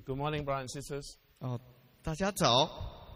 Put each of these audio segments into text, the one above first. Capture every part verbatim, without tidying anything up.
Good morning, brothers and sisters. 哦，大家早。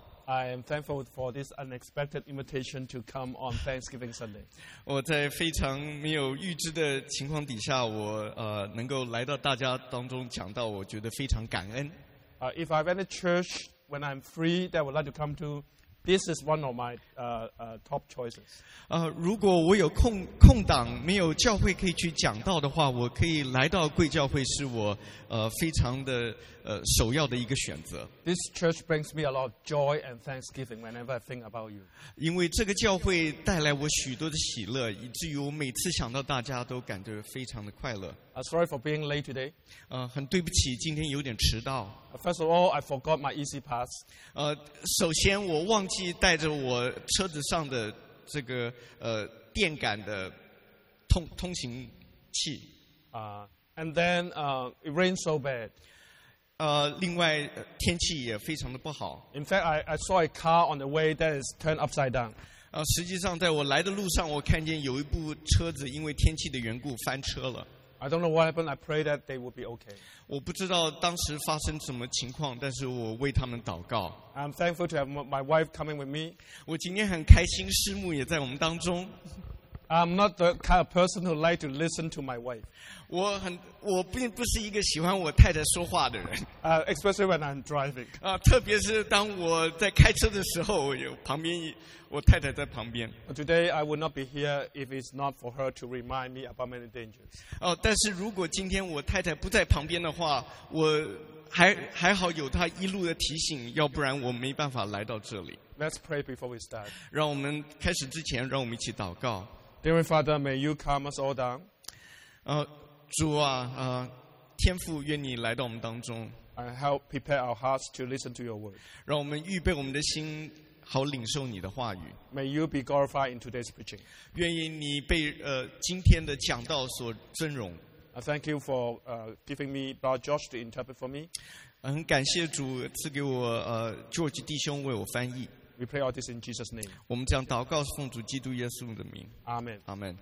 I am thankful for this unexpected invitation to come on Thanksgiving Sunday. 我在非常没有预知的情况底下，我呃能够来到大家当中讲道，我觉得非常感恩。 Uh, if I have any church when I'm free that I would like to come to, this is one of my uh, uh, top choices. 呃，如果我有空空档，没有教会可以去讲道的话，我可以来到贵教会，是我呃非常的呃首要的一个选择。 This church brings me a lot of joy and thanksgiving whenever I think about you. 因为这个教会带来我许多的喜乐，以至于我每次想到大家都感觉非常的快乐。 Uh, sorry for being late today. 呃，很对不起，今天有点迟到。 Uh, first of all, I forgot my Easy Pass. 呃，首先我忘记带着我车子上的这个呃电感的通通行器。 Uh, and then uh, it rained so bad. 呃，另外、呃、天气也非常的不好。 In fact, I, I saw a car on the way that is turned upside down. 呃，实际上在我来的路上，我看见有一部车子因为天气的缘故翻车了。 I don't know what happened. I pray that they will be okay. 我不知道当时发生什么情况，但是我为他们祷告。 I'm thankful to have my wife coming with me. 我今天很开心，师母也在我们当中。 I'm not the kind of person who like to listen to my wife. 我很，我并不是一个喜欢我太太说话的人。 Uh, especially when I'm driving. 啊，特别是当我在开车的时候，有旁边我太太在旁边。 Today I would not be here if it's not for her to remind me about many dangers. 哦，但是如果今天我太太不在旁边的话，我还还好有她一路的提醒，要不然我没办法来到这里。 Let's pray before we start. 让我们开始之前，让我们一起祷告。 Dear Father, may you calm us all down. 呃，主啊，呃，天父，愿你来到我们当中， And help prepare our hearts to listen to your word. 让我们预备我们的心，好领受你的话语。 May you be glorified in today's preaching. 愿意你被呃今天的讲道所尊荣。 I thank you for uh, giving me Brother Josh to interpret for me. 很感谢主赐给我呃 George 弟兄为我翻译。 We pray all this in Jesus' name. 我们这样祷告是奉主基督耶稣的名。 Amen. 阿门。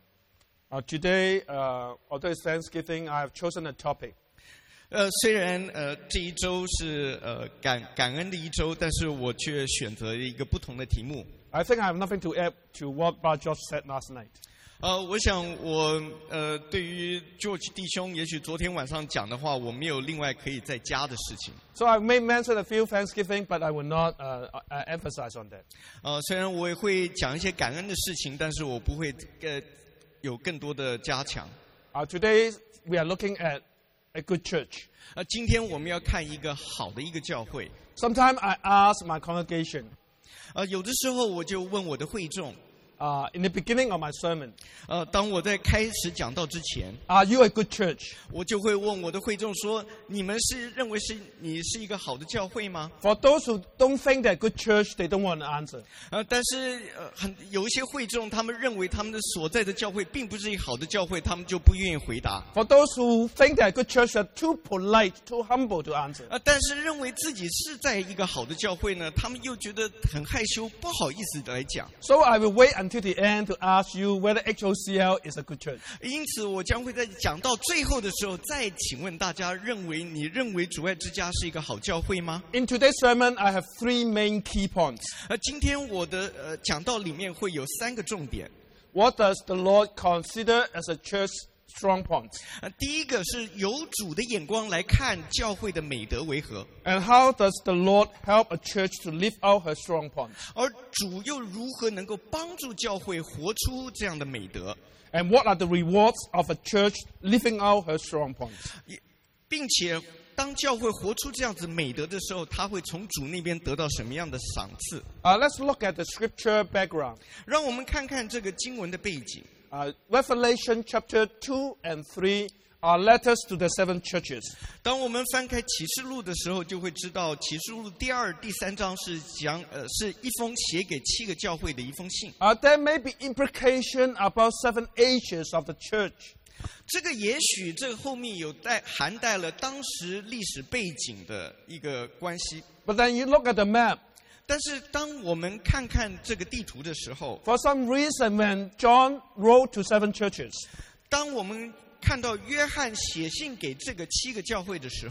Uh, today, uh, although it's Thanksgiving, I have chosen a topic. 呃，虽然呃这一周是呃感感恩的一周，但是我却选择了一个不同的题目。 I think I have nothing to add to what Brother Josh said last night. 呃，我想我呃对于 George 弟兄，也许昨天晚上讲的话，我没有另外可以再加的事情。 So I may mention a few Thanksgiving, but I will not uh, uh, emphasize on that. 呃，虽然我也会讲一些感恩的事情，但是我不会呃有更多的加强。 Uh, today we are looking at a good church. 呃，今天我们要看一个好的一个教会。 Sometimes I ask my congregation, 呃，有的时候我就问我的会众。 Uh, in the beginning of my sermon, 呃，当我在开始讲道之前， are you a good church? 我就会问我的会众说：你们是认为是你是一个好的教会吗？ For those who don't think they're a good church, they don't want to answer. 呃，但是呃，很有一些会众，他们认为他们的所在的教会并不是一个好的教会，他们就不愿意回答。 For those who think they're a good church, they're too polite, too humble to answer. 呃，但是认为自己是在一个好的教会呢，他们又觉得很害羞，不好意思来讲。 So I will wait until the end to ask you whether H O C L is a good church. 因此，我将会在讲到最后的时候，再请问大家：认为你认为主爱之家是一个好教会吗？ In today's sermon, I have three main key points. 呃，今天我的呃讲道里面会有三个重点。 What does the Lord consider as a church strong points? 呃，第一个是由主的眼光来看教会的美德为何， And how does the Lord help a church to live out her strong points? 而主又如何能够帮助教会活出这样的美德， And what are the rewards of a church living out her strong points? 并且当教会活出这样子美德的时候，他会从主那边得到什么样的赏赐？ Uh, let's look at the scripture background. 让我们看看这个经文的背景。 Uh, Revelation chapter two and three are letters to the seven churches. 当我们翻开启示录的时候，就会知道启示录第二、第三章是讲呃是一封写给七个教会的一封信。 Uh, there may be implication about seven ages of the church. 这个也许这个后面有带含带了当时历史背景的一个关系。 But then you look at the map. 但是当我们看看这个地图的时候， For some reason, when John wrote to seven churches, 当我们看到约翰写信给这个七个教会的时候，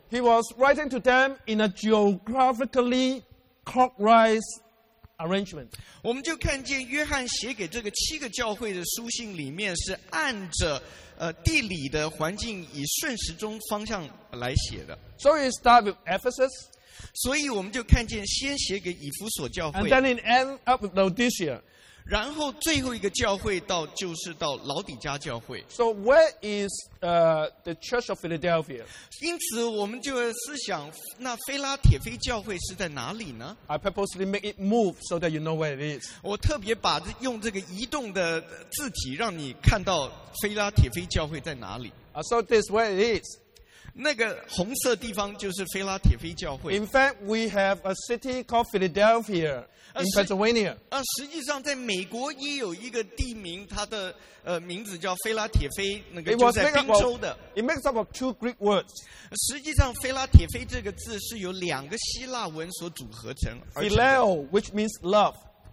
He was writing to them in a geographically clockwise arrangement. 我们就看见约翰写给这个七个教会的书信里面是按着呃地理的环境以顺时钟方向来写的。 So he started with Ephesus, 所以我们就看见先写给以弗所教 and 会， then it ended up with Laodicea. 然后最后一个教会到就是到老底嘉教会。 So where is uh, the Church of Philadelphia? 因此我们就会思想，那菲拉铁菲教会是在哪里呢？ I purposely make it move so that you know where it is. 我特别把这用这个移动的字体让你看到菲拉铁菲教会在哪里。 Uh, so this is where it is. 那个红色地方就是菲拉铁菲教会。 In fact, we have a city called Philadelphia in Uh, Pennsylvania. 啊，实际上在美国也有一个地名，它的呃名字叫菲拉铁菲，那个 It 就 was 在 made 宾 up 州 of, 的。 it makes up of two Greek words, 实际上，菲拉铁菲这个字是由两个希腊文所组合成而成的。 phileo, which means love,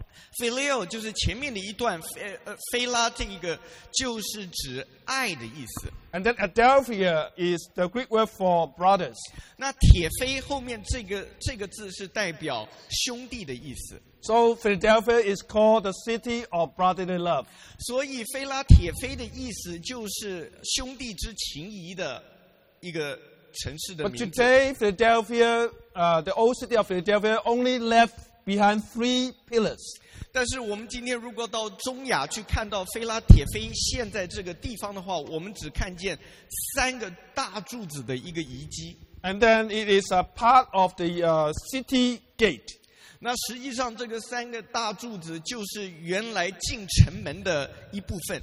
phileo 就是前面的一段，菲呃菲拉这一个就是指爱的意思。 and then Adelphia is the Greek word for brothers. 那铁菲后面这个这个字是代表兄弟的意思。 So Philadelphia is called the city of brotherly love. 所以菲拉铁菲的意思就是兄弟之情谊的一个城市的 But 名字。 today, Philadelphia, uh, the old city of Philadelphia, only left behind three pillars. 但是我们今天如果到中亚去看到菲拉铁菲现在这个地方的话，我们只看见三个大柱子的一个遗迹。 And then it is a part of the uh, city gate. 那实际上这个三个大柱子就是原来进城门的一部分。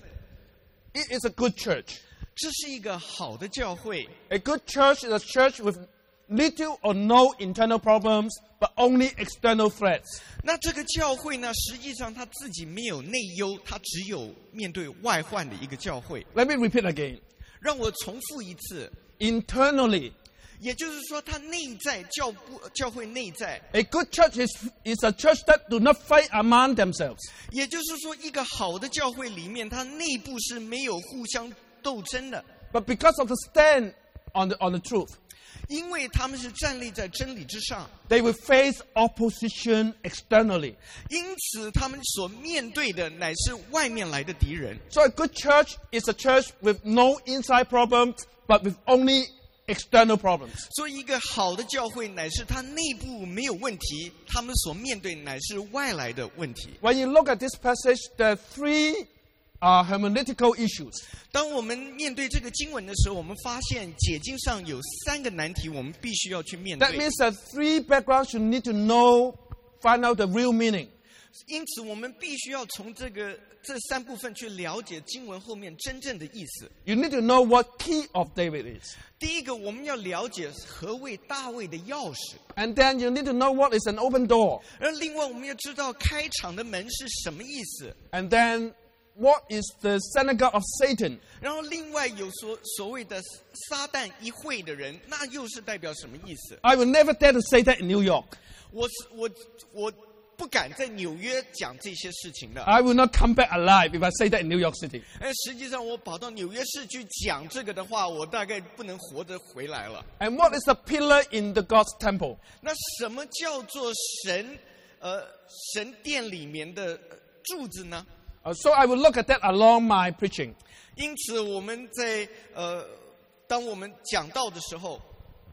It is a good church. 这是一个好的教会。 A good church is a church with little or no internal problems, but only external threats. 那这个教会呢，实际上它自己没有内忧，它只有面对外患的一个教会。 Let me repeat again. 让我重复一次， Internally, 也就是说，它内在教部教会内在， a good church is, is a church that do not fight among themselves. 也就是说，一个好的教会里面，它内部是没有互相斗争的， But because of the stand on the, on the truth, 因为他们是站立在真理之上， they will face opposition externally. 因此他们所面对的乃是外面来的敌人。 So a good church is a church with no inside problems, but with only external problems. 所以，一个好的教会乃是它内部没有问题，他们所面对乃是外来的问题。 When you look at this passage, there are three uh, hermeneutical issues. 当我们面对这个经文的时候，我们发现解经上有三个难题，我们必须要去面 That 对。 means that three backgrounds you need to know, find out the real meaning. 因此，我们必须要从这个这三部分去了解经文后面真正的意思。 You need to know what key of David is. 第一个，我们要了解何谓大卫的钥匙； And then you need to know what is an open door. 而另外，我们要知道开场的门是什么意思。 And then what is the synagogue of Satan? 然后，另外有所所谓的撒旦一会的人，那又是代表什么意思？ I will never dare to say that in New York. 我是我我不敢在纽约讲这些事情的。 I will not come back alive if I say that in New York City. 哎，实际上我跑到纽约市去讲这个的话，我大概不能活着回来了。 And what is the pillar in the God's temple? 那什么叫做神呃神殿里面的柱子呢？ Uh, so I will look at that along my preaching. 因此，我们在呃，当我们讲到的时候，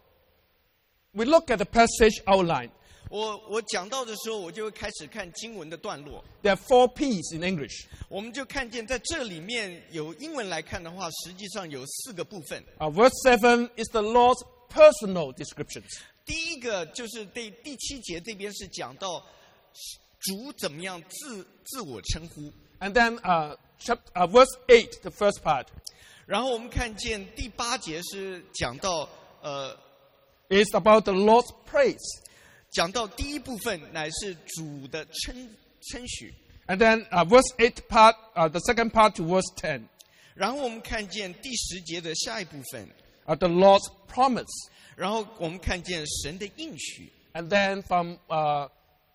We look at the passage outline. 我我讲到的时候，我就会开始看经文的段落。 There are four P's in English. 我们就看见在这里面有英文来看的话，实际上有四个部分。 Uh, verse seven is the Lord's personal descriptions. 第一个就是对第七节这边是讲到主怎么样自自我称呼， And then uh, chapter, uh, verse eight, the first part, 然后我们看见第八节是讲到呃 is about the Lord's praise. 讲到第一部分乃是主的称称许， And then uh, verse eight part, uh, the second part to verse ten, 然后我们看见第十节的下一部分， uh, the Lord's promise. 然后我们看见神的应许， And then from uh,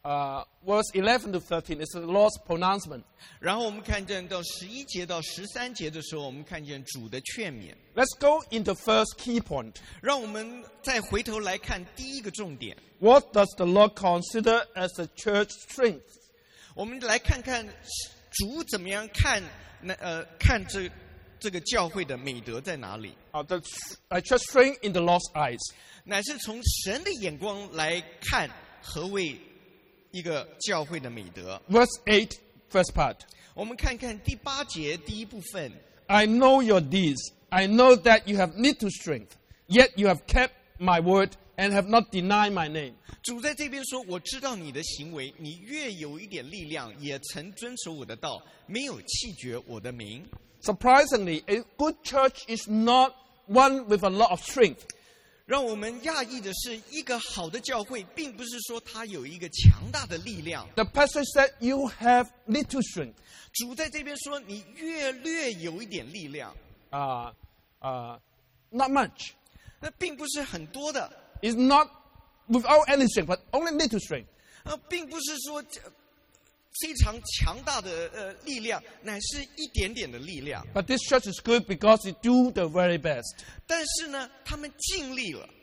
uh, verse eleven to thirteen is the Lord's pronouncement. 然后我们看见到十一节到十三节的时候，我们看见主的劝勉。 Let's go into first key point. 让我们再回头来看第一个重点。 What does the Lord consider as the church strength? 我们来看看主怎么样看那呃看这这个教会的美德在哪里？ Uh, the uh, church strength in the Lord's eyes. 乃是从神的眼光来看何谓一个教会的美德。 Verse eight, first part. 我们看看第八节第一部分。 I know your deeds. I know that you have little strength, yet you have kept my word and have not denied my name. 主在这边说，我知道你的行为，你越有一点力量，也曾遵守我的道，没有弃绝我的名。 Surprisingly, a good church is not one with a lot of strength. 让我们讶异的是，一个好的教会，并不是说它有一个强大的力量。 The passage said you have little strength. 主在这边说，你越略有一点力量， Uh, uh, not much. 那并不是很多的， It's not without any strength, but only little strength. 呃，并不是说呃非常强大的呃力量，乃是一点点的力量。 But this church is good because they do the very best. 但是呢，他们尽力了。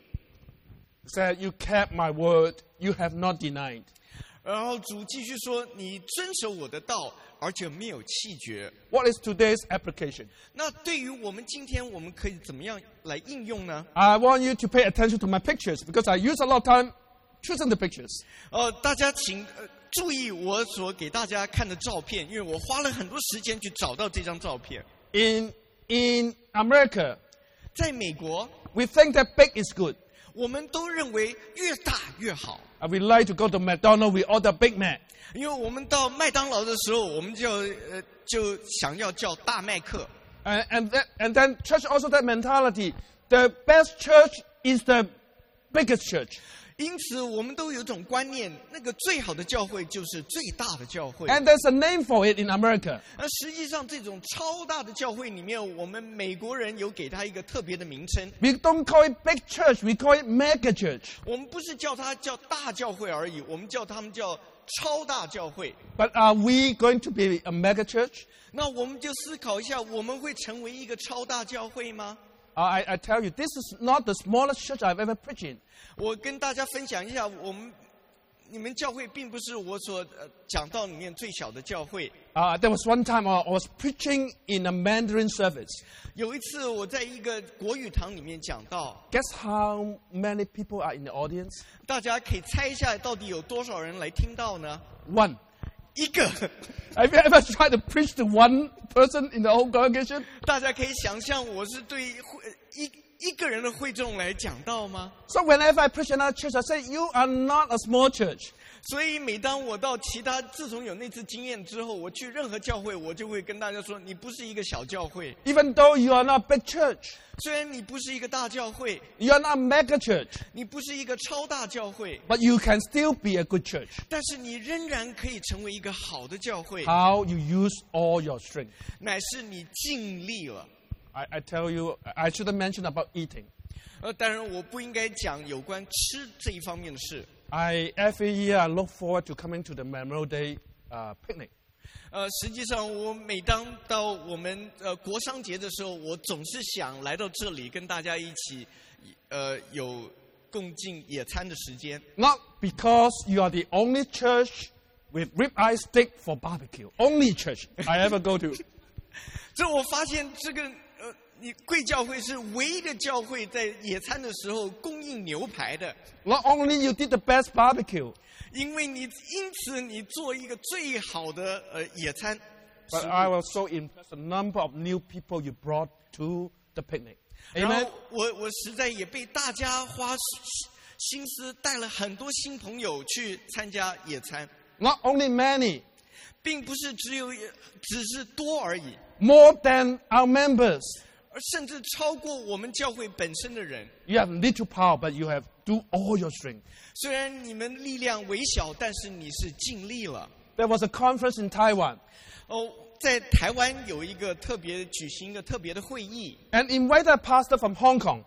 Said you kept my word, you have not denied. 然后主继续说：“你遵守我的道，而且没有弃绝。 What is today's application? ” 那对于我们今天，我们可以怎么样来应用呢？ I want you to pay attention to my pictures because I use a lot of time choosing the pictures. 呃，大家请、呃、注意我所给大家看的照片，因为我花了很多时间去找到这张照片。 In, in America, 在美国， we think that big is good. 我们都认为越大越好。 Uh, we like to go to McDonald's, we order Big Mac. 因为我们到麦当劳的时候，我们就呃就想要叫大麦克。 Uh, and, that, and then church also that mentality. The best church is the biggest church. 因此，我们都有一种观念，那个最好的教会就是最大的教会。 And there's a name for it in America. 而实际上，这种超大的教会里面，我们美国人有给它一个特别的名称。 We don't call it big church, we call it mega church. 我们不是叫它叫大教会而已，我们叫他们叫超大教会。 But are we going to be a mega church? 那我们就思考一下，我们会成为一个超大教会吗？ Uh, I, I tell you, this is not the smallest church I've ever preached in. 我跟大家分享一下，我们你们教会并不是我所呃讲道里面最小的教会。 Uh, there was one time I was preaching in a Mandarin service. 有一次我在一个国语堂里面讲道， Guess how many people are in the audience? 大家可以猜一下，到底有多少人来听到呢？ One. 一个。 Have you ever tried to preach to one person in the whole congregation? 大家可以想象，我是对会一一个人的会众来讲道吗？ So whenever I preach in another church, I say, you are not a small church. 所以每当我到其他，自从有那次经验之后，我去任何教会，我就会跟大家说，你不是一个小教会， Even though you are not a big church, 虽然你不是一个大教会， you are not a mega church, 你不是一个超大教会， but you can still be a good church. 但是你仍然可以成为一个好的教会， How you use all your strength. 乃是你尽力了。 I, I tell you, I shouldn't mention about eating. 呃，当然我不应该讲有关吃这一方面的事。 I every year I look forward to coming to the Memorial Day uh, picnic. 呃，实际上我每当到我们呃国商节的时候，我总是想来到这里跟大家一起，呃，有共进野餐的时间。 Not because you are the only church with ribeye steak for barbecue. Only church I ever go to. 这我发现这个呃，你贵教会是唯一的教会在野餐的时候供应牛排的。 Not only you did the best barbecue, 因为你因此你做一个最好的呃野餐， but I was so impressed the number of new people you brought to the picnic. 然 Amen. 后我我实在也被大家花心思带了很多新朋友去参加野餐， Not only many, 并不是只有只是多而已， more than our members. 而甚至超过我们教会本身的人。 You have little power, but you have do all your strength. 虽然你们力量微小，但是你是尽力了。 There was a conference in Taiwan, 哦，在台湾有一个特别举行一个特别的会议， and invited a pastor from Hong Kong.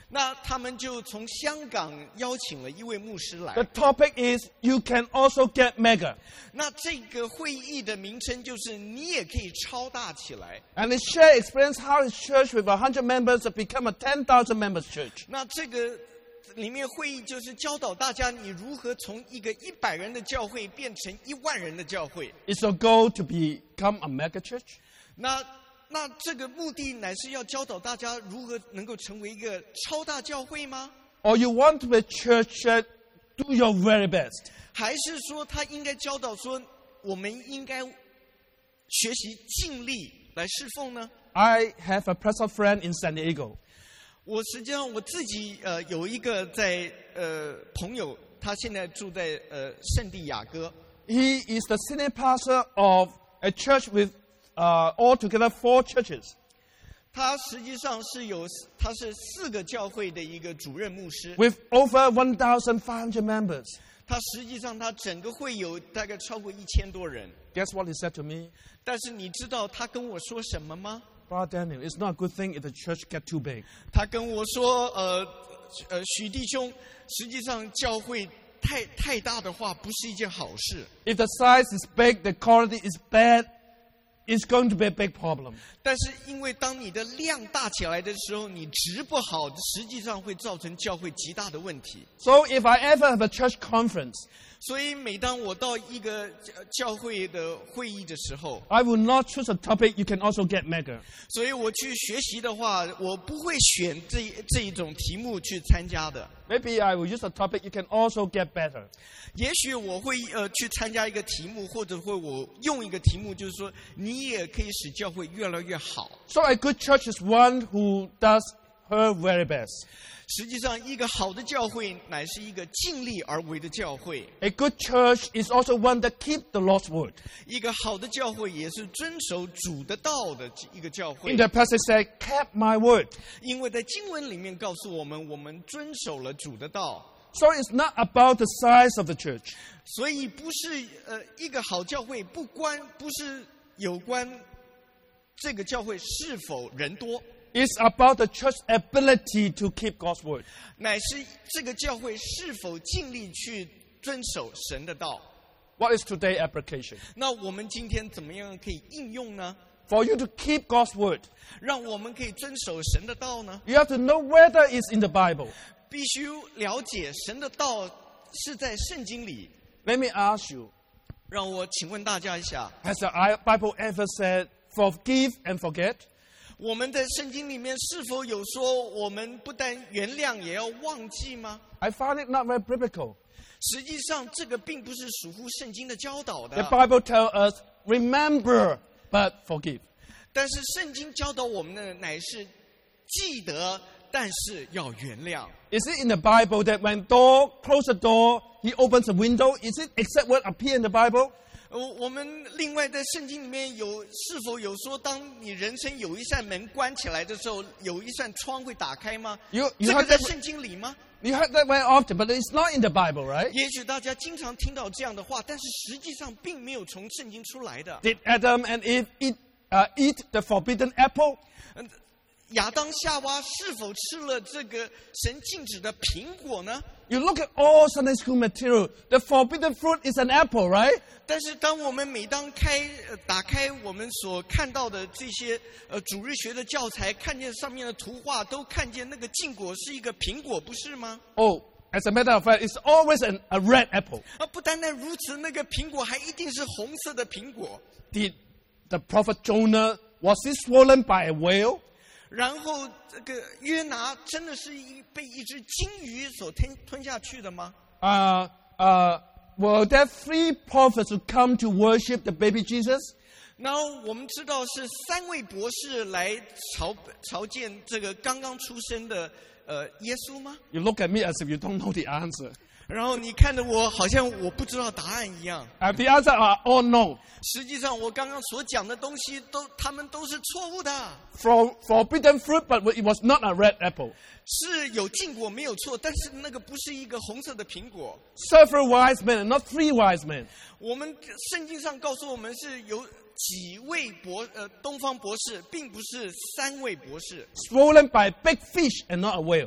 那他们就从香港邀请了一位牧师来。 The topic is you can also get mega. 那这个会议的名称就是你也可以超大起来。 And they share experience how a church with one hundred members has become a ten thousand members church. 那这个里面会议就是教导大家你如何从一个一百人的教会变成一万人的教会。 Is your goal to become a mega church? 那那这个目的乃是要教导大家如何能够成为一个超大教会吗？ Or you want to be a church that do your very best? 还是说他应该教导说我们应该学习尽力来侍奉呢？ I have a personal friend in San Diego. 我实际上我自己呃有一个在呃朋友，他现在住在呃圣地亚哥。 He is the senior pastor of a church with uh, altogether four churches. 他实际上是有他是四个教会的一个主任牧师。 With over one thousand five hundred members. 他实际上他整个会有大概超过一千多人。 Guess what he said to me? 但是你知道他跟我说什么吗？ Brother Daniel, it's not a good thing if the church get too big. 他跟我说，呃呃，许弟兄，实际上教会太太大的话，不是一件好事。 If the size is big, the quality is bad, it's going to be a big problem. 但是因为当你的量大起来的时候，你值不好，实际上会造成教会极大的问题。 So if I ever have a church conference, 所以每当我到一个呃教会的会议的时候， I will not choose a topic you can also get mega. 所以我去学习的话，我不会选这这一种题目去参加的。 Maybe I will use a topic you can also get better. 也许我会呃去参加一个题目，或者会我用一个题目，就是说你也可以使教会越来越好。 So a good church is one who does her very best. 实际上，一个好的教会乃是一个尽力而为的教会。 A good church is also one that keeps the Lord's word. 一个好的教会也是遵守主的道的一个教会 In。the passage said, kept my word. 因为在经文里面告诉我们，我们遵守了主的道， So it's not about the size of the church. 所以不是呃一个好教会不关不是有关这个教会是否人多。 It's about the church's ability to keep God's word. 乃是这个教会是否尽力去遵守神的道。 What is today's application? 那我们今天怎么样可以应用呢？ For you to keep God's word, 让我们可以遵守神的道呢？ you have to know whether it's in the Bible. 必须了解神的道是在圣经里。 Let me ask you, 让我请问大家一下， has the Bible ever said, forgive and forget? 我们在圣经里面是否有说我们不但原谅也要忘记吗？ I find it not very biblical. 实际上，这个并不是属乎圣经的教导 The 的。 Bible tells us, remember, but forgive. 但是圣经教导我们的乃是记得，但是要原谅。 Is it in the Bible that when door close the door, he opens a window? Is it exact word appear in the Bible? 呃，我们另外在圣经里面有是否有说，当你人生有一扇门关起来的时候，有一扇窗会打开吗？ You, you, 这个 heard 在 that, 圣经里吗？ you heard that very often, but it's not in the Bible, right? 也许大家经常听到这样的话，但是实际上并没有从圣经出来的。 Did Adam and Eve eat, uh, eat the forbidden apple? 嗯，亚当夏娃是否吃了这个神禁止的苹果呢？ You look at all Sunday school material. The forbidden fruit is an apple, right? 但是当我们每当开呃打开我们所看到的这些呃主日学的教材，看见上面的图画，都看见那个禁果是一个苹果，不是吗？ Oh, as a matter of fact, it's always an, a red apple. 啊，不单单如此，那个苹果还一定是红色的苹果。 Did the prophet Jonah, was he swollen by a whale? 然后这个约拿真的是一被一只鲸鱼所吞吞下去的吗？ Uh, uh, were there three prophets who come to worship the baby Jesus? 然后我们知道是三位博士来朝朝见这个刚刚出生的呃耶稣吗？ You look at me as if you don't know the answer. 然后你看着我，好像我不知道答案一样。 Uh, the answer are all no. 实际上，我刚刚所讲的东西都，他们都是错误的。 For, forbidden fruit, but it was not a red apple. 是有禁果没有错，但是那个不是一个红色的苹果。 Several wise men, not three wise men. 我们圣经上告诉我们是有几位博呃东方博士，并不是三位博士。 Swollen by big fish and not a whale.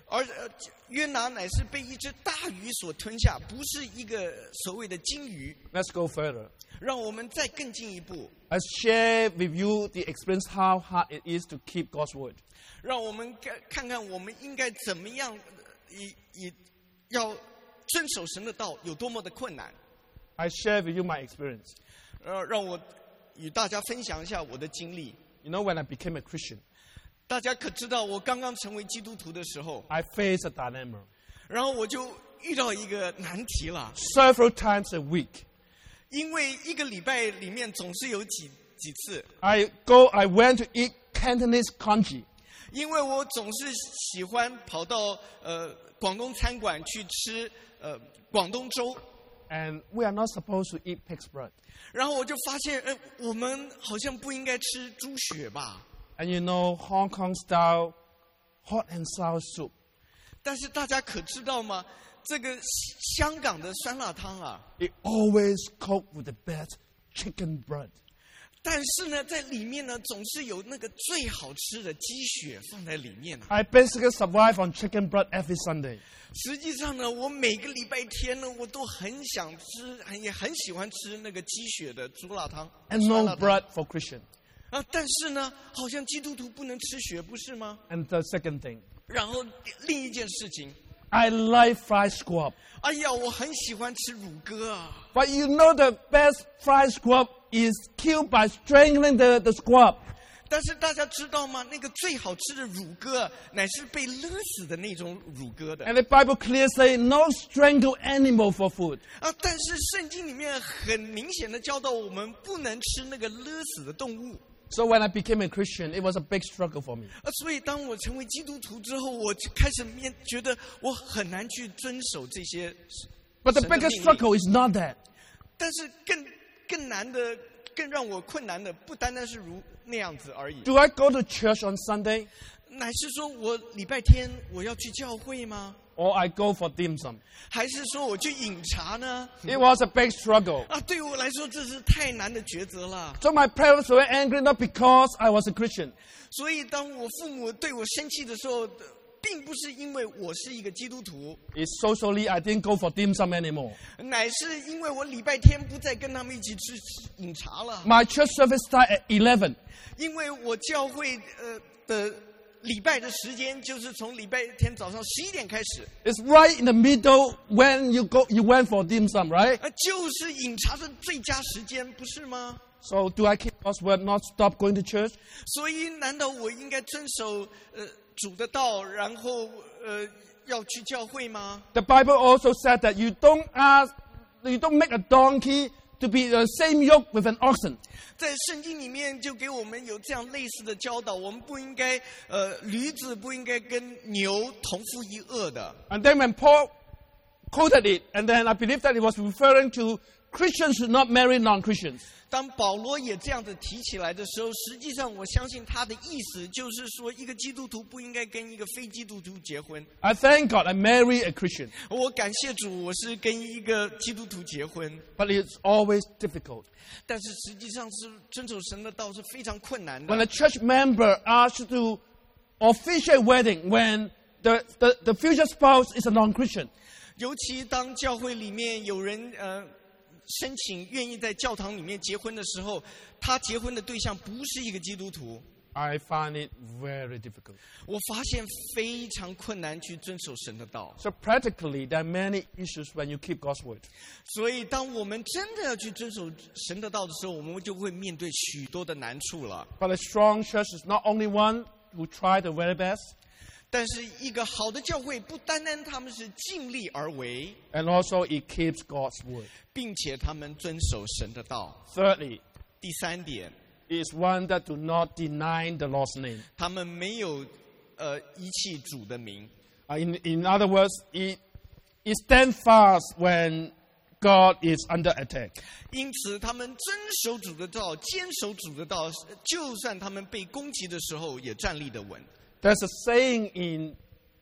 而呃约拿乃是被一只大鱼所吞下，不是一个所谓的金鱼。 Let's go further. 让我们再更进一步， I share with you the experience how hard it is to keep God's word. 让我们看看看我们应该怎么样，以以要遵守神的道有多么的困难。 I share with you my experience. 呃，让我与大家分享一下我的经历。 You know, when I became a Christian, 大家可知道，我刚刚成为基督徒的时候， I faced a dilemma. 然后我就遇到一个难题了， Several times a week, 因为一个礼拜里面总是有几几次， I go. I went to eat Cantonese congee. 因为我总是喜欢跑到呃广东餐馆去吃呃广东粥， And we are not supposed to eat pig's blood. 然后我就发现，呃，我们好像不应该吃猪血吧。 And you know, Hong Kong style hot and sour soup. 但是大家可知道吗？这个香港的酸辣汤啊， It always cooked with the best chicken blood. 但是呢，在里面呢，总是有那个最好吃的鸡血放在里面啊。 I basically survive on chicken blood every Sunday. 实际上呢，我每个礼拜天呢，我都很想吃，也很喜欢吃那个鸡血的猪辣汤。 And 酸 no 辣汤 blood for Christian. 啊，但是呢，好像基督徒不能吃血，不是吗？ And the second thing, 然后另一件事情， I like fried squab. 哎呀，我很喜欢吃乳鸽啊。 But you know the best fried squab is killed by strangling the, the squab. 但是大家知道吗？那个最好吃的乳鸽，乃是被勒死的那种乳鸽的 And the Bible clearly says no strangle animal for food. 啊。但是圣经里面很明显的教导我们不能吃那个勒死的动物 So when I became a Christian, it was a big struggle for me. 啊。所以当我成为基督徒之后，我就开始面觉得我很难去遵守这些 But the 神的 biggest 命令 struggle is not that. 但是更更难的、更让我困难的，不单单是如那样子而已， Do I go to church on Sunday 乃是说我礼拜天我要去教会吗？ or I go for dim sum? 还是说我去饮茶呢？ It was a big struggle. 啊，对我来说这是太难的抉择了。 So my parents were angry not because I was a Christian. 所以当我父母对我生气的时候，并不是因为我是一个基督徒， It's socially I didn't go for dim sum anymore. 乃是因为我礼拜天不再跟他们一起吃饮茶了。 My church service started at eleven. 因为我教会呃的礼拜的时间就是从礼拜天早上十一点开始， It's right in the middle when you go you went for dim sum, right? 呃，就是饮茶的最佳时间，不是吗？ So do I keep God's word, not stop going to church? 所以，难道我应该遵守呃主的道，然后呃要去教会吗？ The Bible also said that you don't ask, you don't make a donkey to be the same yoke with an oxen. 在圣经里面就给我们有这样类似的教导，我们不应该呃驴子不应该跟牛同父异轭的。 And then when Paul quoted it, and then I believe that it was referring to Christians should not marry non-Christians. 当保罗也这样子提起来的时候，实际上我相信他的意思就是说，一个基督徒不应该跟一个非基督徒结婚。 I thank God I marry a Christian, 我感谢主，我是跟一个基督徒结婚， but it's always difficult. 但是实际上是遵守神的道是非常困难 When 的 a。church member asks to officiate wedding when the, the, the future spouse is a non-Christian, 尤其当教会里面有人呃申请愿意在教堂里面结婚的时候，他结婚的对象不是一个基督徒， I find it very difficult. 我发现非常困难去遵守神的道。 So practically, there are many issues when you keep God's word. 所以，当我们真的要去遵守神的道的时候，我们就会面对许多的难处了。 But a strong church is not only one who try the very best, 但是，一个好的教会不单单他们是尽力而为， and also it keeps God's word. 并且他们遵守神的道。 Thirdly, 第三点， it is one that do not deny the Lord's name. 他们没有呃遗弃主的名。 Uh, in, in other words, it, it stands fast when God is under attack. 因此，他们遵守主的道，坚守主的道，就算他们被攻击的时候，也站立得稳。 There's a saying in,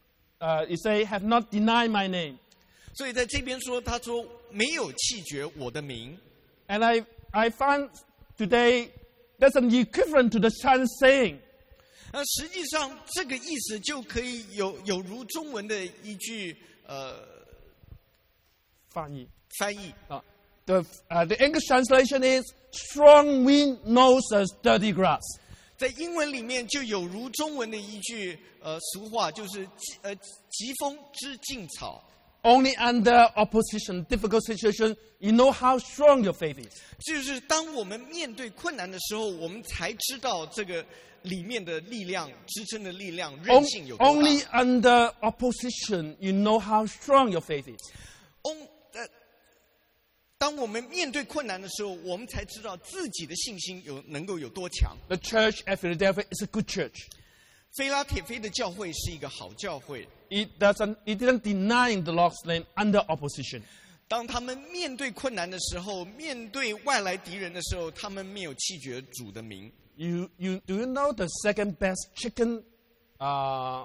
uh, it say, have not denied my name. 所以在这边说，他说没有弃绝我的名。 And I, I found today there's an equivalent to the Chinese saying. 呃，实际上这个意思就可以有有如中文的一句呃翻译翻译。 啊 The uh, the English translation is strong wind knows as dirty grass. 在英文里面就有如中文的一句呃俗话，就是疾呃疾风知劲草。 Only under opposition, difficult situation, you know how strong your faith is. 就是当我们面对困难的时候，我们才知道这个里面的力量、支撑的力量、韧性有多大。 Only under opposition, you know how strong your faith is. On- 呃当我们面对困难的时候，我们才知道自己的信心有能够有多强。 The church at Philadelphia is a good church. 菲拉铁菲的教会是一个好教会。 It doesn't. It didn't deny the Lord's name under opposition. 当他们面对困难的时候，面对外来敌人的时候，他们没有弃绝主的名。 You, you, do you know the second best chicken uh,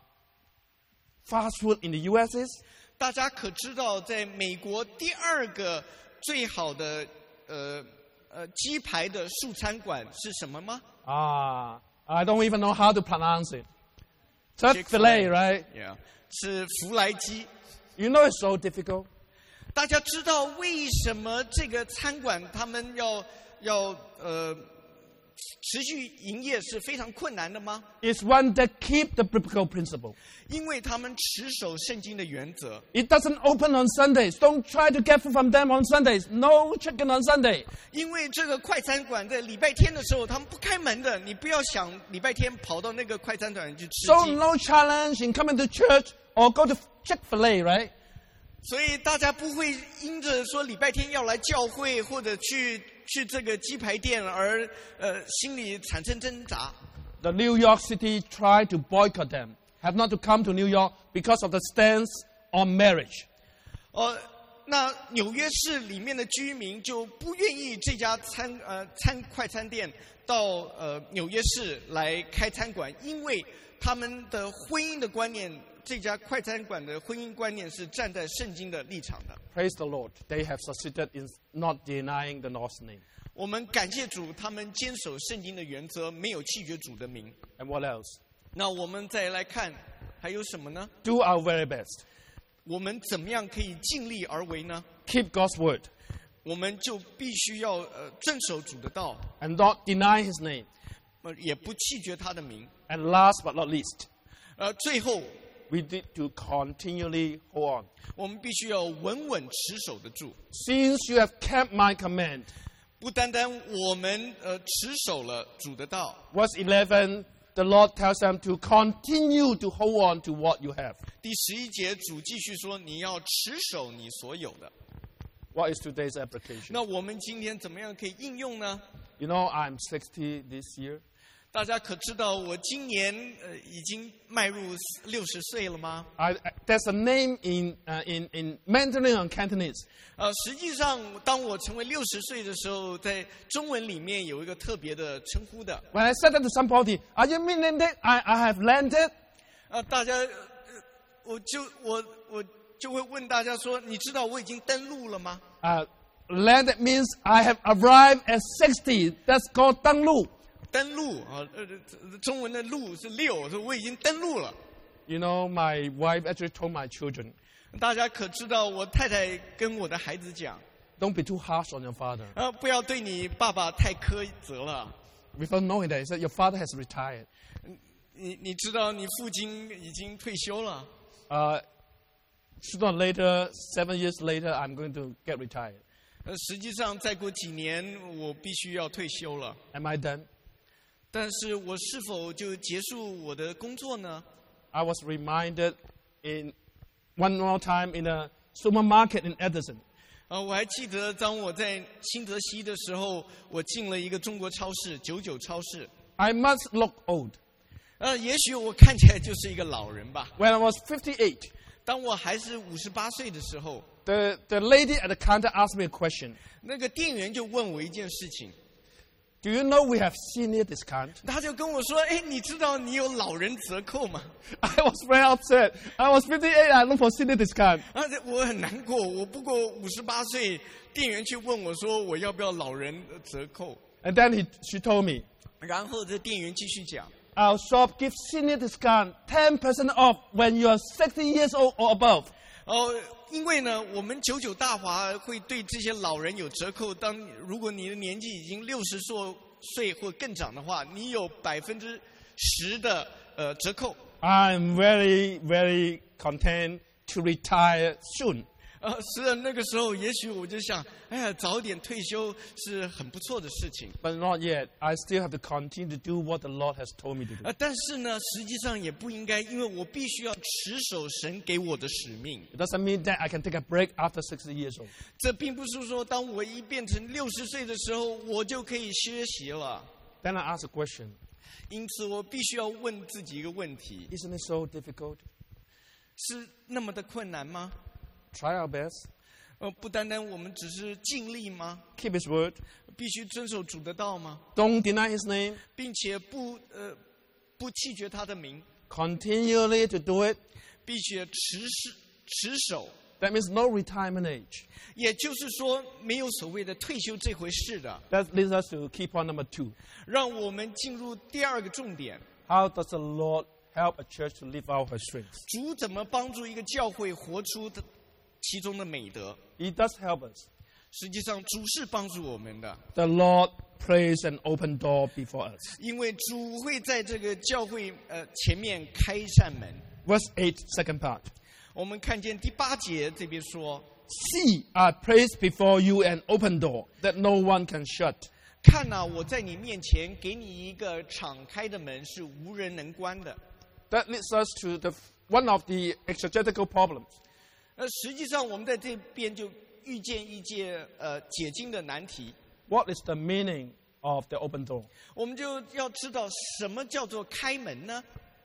fast food in the U S is? 大家可知道，在美国第二个最好的呃呃鸡排的素餐馆是什么吗？ Ah, I don't even know how to pronounce it. Chick-fil-A, right? Yeah， 是福来鸡。 You know it's so difficult. 大家知道为什么这个餐馆他们要要呃持续营业是非常困难的吗？ It's one that keep the biblical principle. 因为他们持守圣经的原则。 It doesn't open on Sundays. Don't try to get food from them on Sundays. No chicken on Sunday. 因为这个快餐馆在礼拜天的时候他们不开门的，你不要想礼拜天跑到那个快餐馆去吃 So 鸡。 no challenge in coming to church or go to Chick-fil-A, right? 所以大家不会因着说礼拜天要来教会或者去去这个鸡排店而呃心里产生挣扎。 The New York City tried to boycott them, have not to come to New York because of the stance on marriage. 呃，那纽约市里面的居民就不愿意这家餐呃餐快餐店到呃纽约市来开餐馆，因为他们的婚姻的观念，这家快餐馆的婚姻观念是站在圣经的立场的。 Praise the Lord. They have succeeded in not denying the Lord's name. 我们感谢主，他们坚守圣经的原则，没有弃绝主的名。 And what else? 那我们再来看还有什么呢？ Do our very best. 我们怎么样可以尽力而为呢？ Keep God's word 我们就必须要呃遵守主的道， and not deny his name. 呃也不弃绝他的名。 And last but not least, 呃，最后 we need to continually hold on. 我们必须要稳稳持守得住。 Since you have kept my command, 不单单我们呃持守了主的道。 verse eleven, the Lord tells them to continue to hold on to what you have. 第十一节主继续说，你要持守你所有的。 What is today's application? 那我们今天怎么样可以应用呢？ You know, I'm sixty this year. 大家可知道我今年呃已经迈入六十岁了吗？ I, I, there's a name in, uh, in, in Mandarin and Cantonese. 呃，实际上当我成为六十岁的时候，在中文里面有一个特别的称呼的。 When I said that to somebody, are you meaning that I, I have landed? 呃，大家，呃我就我我就会问大家说，你知道我已经登陆了吗？ Uh, landed means I have arrived at sixty. That's called 登陆. 登陆啊，呃，呃中文的陆是六，说我已经登陆了。 You know, my wife actually told my children, 大家可知道，我太太跟我的孩子讲， don't be too harsh on your father. 呃，不要对你爸爸太苛责了。 Without knowing that, he said, your father has retired. 你你知道，你父亲已经退休了。 Uh, sooner or later, seven years later, I'm going to get retired. 呃，实际上再过几年，我必须要退休了。 Am I done? 但是我是否就结束我的工作呢？ I was reminded in one more time in a supermarket in Edison. 呃，我还记得当我在新泽西的时候，我进了一个中国超市，九九超市。 I must look old. 呃，也许我看起来就是一个老人吧。 When I was fifty-eight, 当我还是五十八岁的时候， the, the lady at the counter asked me a question. 那个店员就问我一件事情， Do you know we have senior discount? 他就跟我说：“哎，你知道你有老人折扣吗 I was very upset. I was fifty-eight, I look for senior discount.？” 啊，我很难过，我不过五十八岁，店员去问我说我要不要老人折扣， And then he, she told me, 然后这店员继续讲， our shop gives senior discount ten percent off when you are sixty years old or above. 哦，因为呢，我们九九大华会对这些老人有折扣。当如果你的年纪已经六十岁或更长的话，你有百分之十的呃折扣。 I'm very, very content to retire soon. 呃，是的，那个时候也许我就想，哎呀，早点退休是很不错的事情。 But not yet. I still have to continue to do what the Lord has told me to do. 呃，但是呢，实际上也不应该，因为我必须要持守神给我的使命。 It doesn't mean that I can take a break after sixty years old. 这并不是说，当我一变成六十岁的时候，我就可以歇息了。 Then I ask a question. 因此，我必须要问自己一个问题： Isn't it so difficult? 是那么的困难吗？ Try our best. 呃，不单单我们只是尽力吗？ Keep His word. 必须遵守主的道吗？ Don't deny His name. 并且不呃不弃绝他的名， Continually to do it. 必须持守持守。 That means no retirement age. 也就是说，没有所谓的退休这回事的。 That leads us to key point number two. 让我们进入第二个重点： How does the Lord help a church to live out her strengths? 主怎么帮助一个教会活出的其中的美德？ He does help us. 实际上，主是帮助我们的， The Lord places an open door before us. 因为主会在这个教会呃前面开一扇门。 Verse eight, second part. 我们看见第八节这边说： See, I place before you an open door that no one can shut. 看哪、我在你面前给你一个敞开的门，是无人能关的。 That leads us to the one of the exegetical problems. 呃，实际上我们在这边就遇见一件呃解经的难题。 What is the meaning of the open door? 我们就要知道什么叫做开门呢？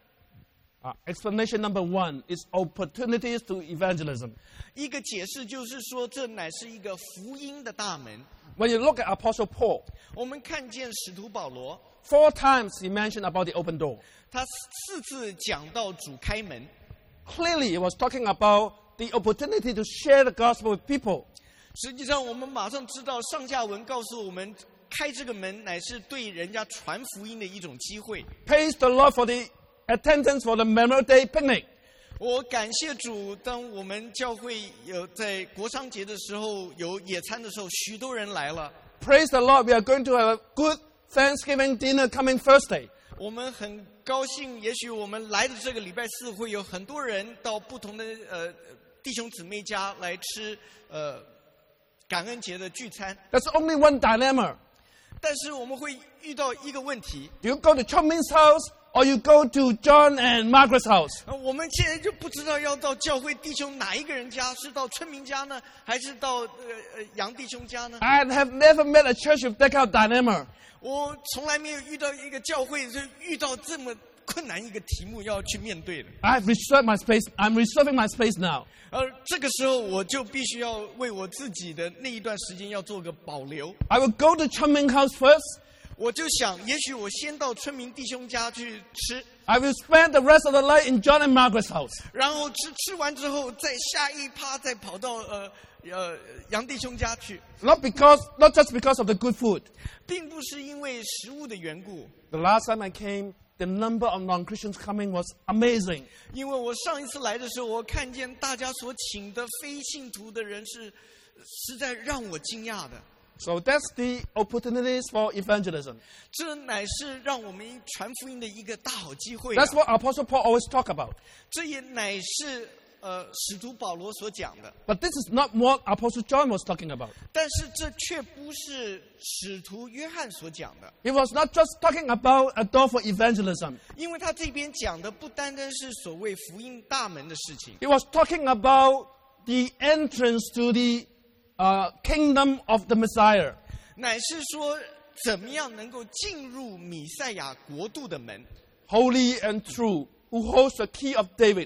Uh, explanation number one is opportunities to evangelism. 一个解释就是说，这乃是一个福音的大门。 When you look at Apostle Paul, 我们看见使徒保罗， four times he mentioned about the open door. 他四次讲到主开门， Clearly, he was talking about the opportunity to share the gospel with people. 实际上我们马上知道上下文告诉我们，开这个门乃是对人家传福音的一种机会。 Praise the Lord for the attendance for the Memorial Day picnic. 我感谢主，当我们教会有在国商节的时候有野餐的时候，许多人来了。 Praise the Lord, we are going to have a good Thanksgiving dinner coming Thursday. 我们很高兴，也许我们来的这个礼拜四会有很多人到不同的呃弟兄姊妹家来吃呃感恩节的聚餐。 There's only one dilemma. 但是我们会遇到一个问题， Do you go to Chongming's house or you go to John and Margaret's house? 呃我们现在就不知道要到教会弟兄哪一个人家，是到村民家呢，还是到呃呃杨弟兄家呢？ I have never met a church with that kind of dilemma. 我从来没有遇到一个教会是遇到这么困难一个题目要去面对的。 I've reserved my space. I'm reserving my space now. 而这个时候，我就必须要为我自己的那一段时间要做个保留。 I will go to Chongming house first. 我就想，也许我先到村民弟兄家去吃， I will spend the rest of the night in John and Margaret's house. 然后吃吃完之后，再下一趴再跑到呃呃杨弟兄家去， Not because, not just because of the good food. 并不是因为食物的缘故。 The last time I came, the number of non-Christians coming was amazing. 因为我上一次来的时候，我看见大家所请的非信徒的人是实在让我惊讶的。 So that's the opportunities for evangelism. 这乃是让我们传福音的一个大好机会、啊。 That's what Apostle Paul always talk about. 这也乃是呃使徒保罗所讲的。 But this is not what Apostle John was talking about. 但是这却不是使徒约翰所讲的， He was not just talking about a door for evangelism. 因为他这边讲的不单单是所谓福音大门的事情， He was talking about the entrance to the uh, kingdom of the Messiah. 乃是说怎么样能够进入弥赛亚国度的门。 Holy and true, who holds the key of David.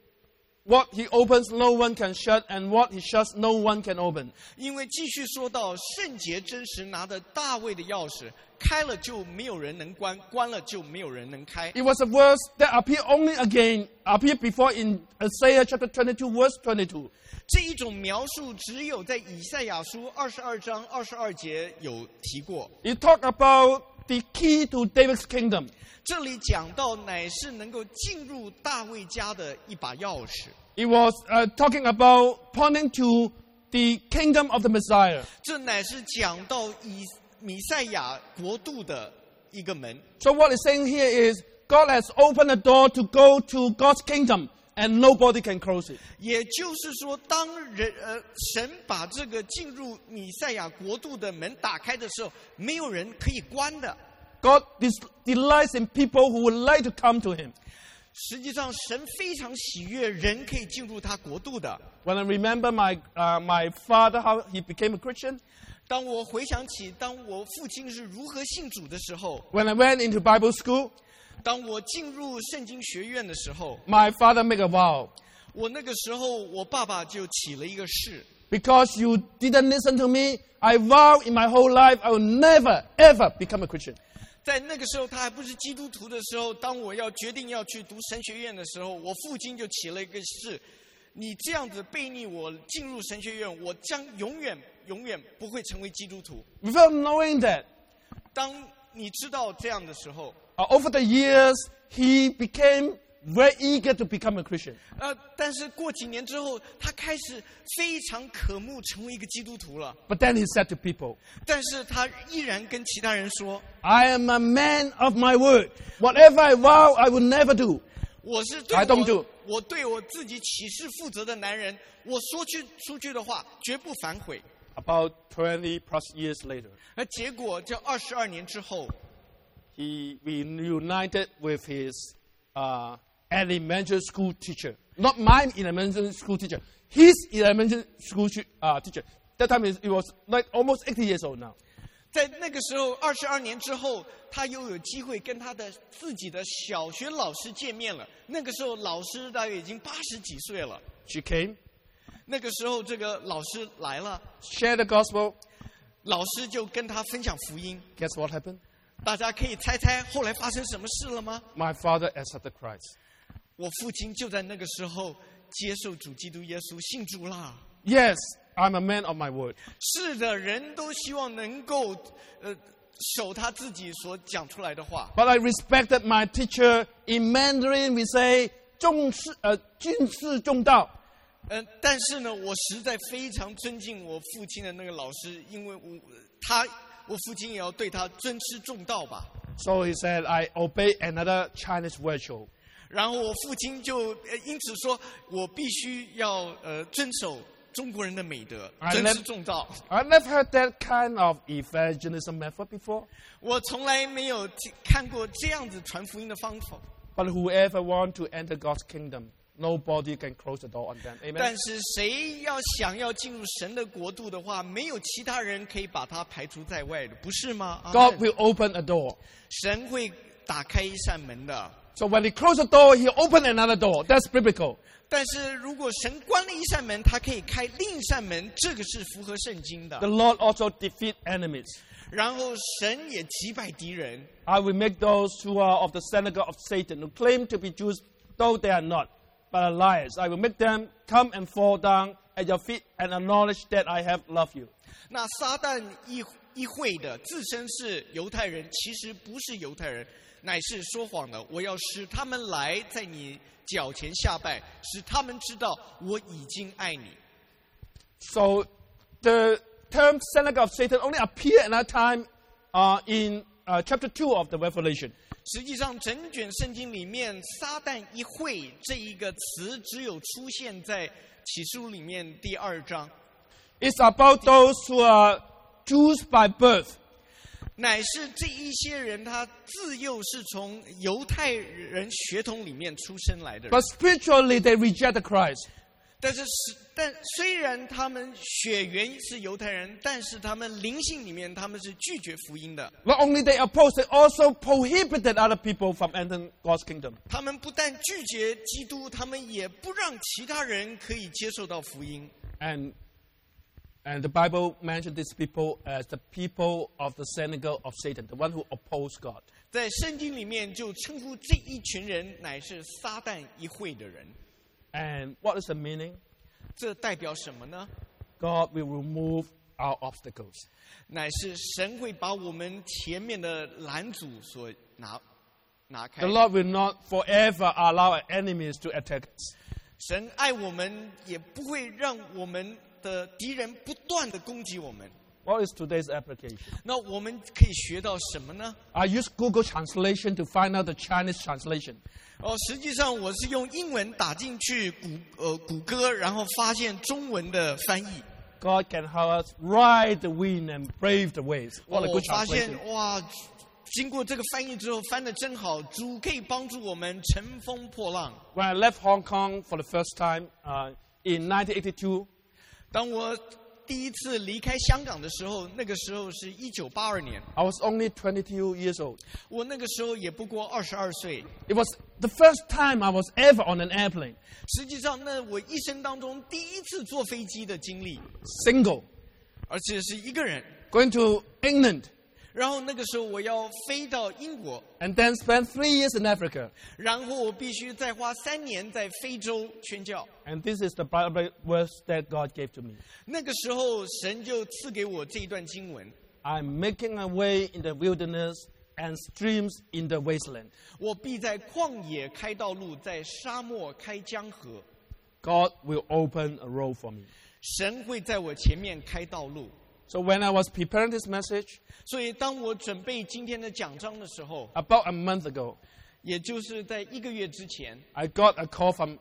What he opens, no one can shut, and what he shuts, no one can open. 因为继续说到圣洁真实拿着大卫的钥匙，开了就没有人能关，关了就没有人能开。 It was a verse that appeared only again, appeared before in Isaiah chapter twenty-two, verse twenty-two. 这一种描述只有在以赛亚书二十二章二十二节有提过。 He talked about the key to David's kingdom. 这里讲到乃是能够进入大卫家的一把钥匙。 It was uh, talking about pointing to the kingdom of the Messiah. 这乃是讲到以弥赛亚国度的一个门。 So what it's saying here is God has opened a door to go to God's kingdom, and nobody can close it. 也就是说，当人呃神把这个进入弥赛亚国度的门打开的时候，没有人可以关的。 God des- delights in people who would like to come to Him. 实际上，神非常喜悦人可以进入他国度的。 When I remember my uh, my father, how he became a Christian, 当我回想起当我父亲是如何信主的时候， when I went into Bible school, 当我进入圣经学院的时候， my father made a vow. 我那个时候我爸爸就起了一个誓。 Because you didn't listen to me, I vow in my whole life I will never, ever become a Christian. 在那个时候他还不是基督徒的时候，当我要决定要去读神学院的时候，我父亲就起了一个誓：你这样子背逆我进入神学院，我将永远永远不会成为基督徒。 Without knowing that, 当你知道这样的时候， uh, over the years, he became very eager to become a Christian. 呃，但是过几年之后，他开始非常渴慕成为一个基督徒了。 But then he said to people, 但是他依然跟其他人说 I am a man of my word. Whatever I vow, I will never do. 我是对 I don't 我 do. 我对我自己起誓负责的男人，我说去出去的话绝不反悔。 About twenty plus years later, 而结果这二十二年之后， he reunited with his uh, elementary school teacher. Not my elementary school teacher, his elementary school uh, teacher. That time it was like almost eighty years old now. 在那个时候二十二年之后，他又有机会跟他的自己的小学老师见面了。那个时候老师大约已经八十几岁了。 She came, 那个时候这个老师来了， shared the gospel. 老师就跟他分享福音。 Guess what happened? 大家可以猜猜后来发生什么事了吗？ My father accepted Christ. 我父亲就在那个时候接受主基督耶稣，信主啦。 Yes, I'm a man of my word. 是的，人都希望能够呃守他自己所讲出来的话。 But I respected my teacher. In Mandarin, we say, 重视, uh, 军事重道. 呃，但是呢，我实在非常尊敬我父亲的那个老师，因为我他我父亲也要对他尊师重道吧。 So he said, I obey another Chinese virtue. 然后我父亲就呃因此说，我必须要呃遵守中国人的美德， I 尊 nev- 师重道。 I've never heard that kind of evangelism method before. 我从来没有听看过这样子传福音的方法。 But whoever wants to enter God's kingdom, nobody can close the door on them. 但 Amen. 是谁要想要进入神的国度的话，没有其他人可以把他排除在外的，不是吗？阿 God 们 will open a door. 神会打开一扇门的。 So when he closed the door, he opened another door. That's biblical. 但是如果神关了一扇门，他可以开另一扇门，这个是符合圣经的 The。Lord also defeat enemies. 然后神也击败敌人。 I will make those who are of the synagogue of Satan, who claim to be Jews, though they are not, but are liars. I will make them come and fall down at your feet and acknowledge that I have loved you. 那撒旦一一会的自称是犹太人，其实不是犹太人，乃是说谎的。我要使他们来在你脚前下拜，使他们知道我已经爱你。 So the term synagogue of Satan only appeared another time uh, in uh, chapter two of the Revelation. 实际上，整卷圣经里面“撒旦一会”这一个词，只有出现在启示录里面第二章， It's about those who are Jews by birth. 乃是这一些人他自幼是从犹太人血统里面出生来的人。 But spiritually, they rejected Christ. 但是是，但虽然他们血缘是犹太人，但是他们灵性里面他们是拒绝福音的。 Not only they opposed, they also prohibited other people from entering God's kingdom. 他们不但拒绝基督，他们也不让其他人可以接受到福音。 And and the Bible mentioned these people as the people of the synagogue of Satan, the one who oppose God. 在圣经里面就称呼这一群人乃是撒旦一会的人。 And what is the meaning? 这代表什么呢？ God will remove our obstacles. 乃是神会把我们前面的拦阻所拿拿开 The。Lord will not forever allow our enemies to attack us. 神爱我们，也不会让我们的敌人不断的攻击我们。 What is today's application? 那我们可以学到什么呢？ I use Google Translation to find out the Chinese translation. 哦，实际上我是用英文打进去谷呃谷歌，然后发现中文的翻译。 God can help us ride the wind and brave the waves. 哦 What a 我 good 发现 translation. 哇，经过这个翻译之后，翻得真好，主可以帮助我们乘风破浪。 When I left Hong Kong for the first time uh, in nineteen eighty-two, 当我第一次离开香港的时候，那个时候是一九八二年， I was only twenty-two years old. 我那个时候也不过二十二岁。 It was the first time I was ever on an airplane, 实际上，那我一生当中第一次坐飞机的经历， single, 而且是一个人。 going to England, 然后那个时候我要飞到英国， and then spend three years in Africa. 然后我必须再花三年在非洲宣教。 And this is the Bible verse that God gave to me. 那个时候，神就赐给我这一段经文。 I'm making a way in the wilderness and streams in the wasteland. 我必在旷野开道路，在沙漠开江河。 God will open a road for me. 神会在我前面开道路。 So when I was preparing this message 所以，当我准备今天的讲章的时候， about a month ago, 也就是在一个月之前， I got a call from